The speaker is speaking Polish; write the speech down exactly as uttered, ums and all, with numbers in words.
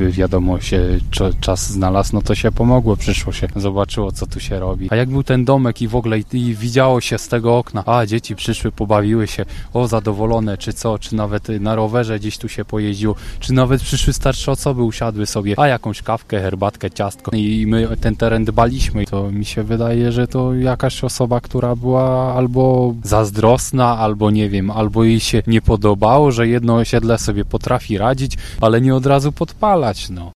wiadomo się czas znalazł, no to się pomogło, przyszło się, zobaczyło co tu się robi. A jak był ten domek i w ogóle i, i widziało się z tego okna, a dzieci przyszły, pobawiły się, o zadowolone, czy co, czy nawet na rowerze gdzieś tu się pojeździło, czy nawet przyszły starsze osoby, usiadły sobie, a jakąś kawkę, herbatkę, ciastko i my ten teren dbaliśmy. To mi się wydaje, że to jakaś osoba, która była albo zazdrosna, albo nie wiem, albo jej się nie podobało, że jedno osiedle sobie potrafi radzić, ale nie od razu podpalać, no.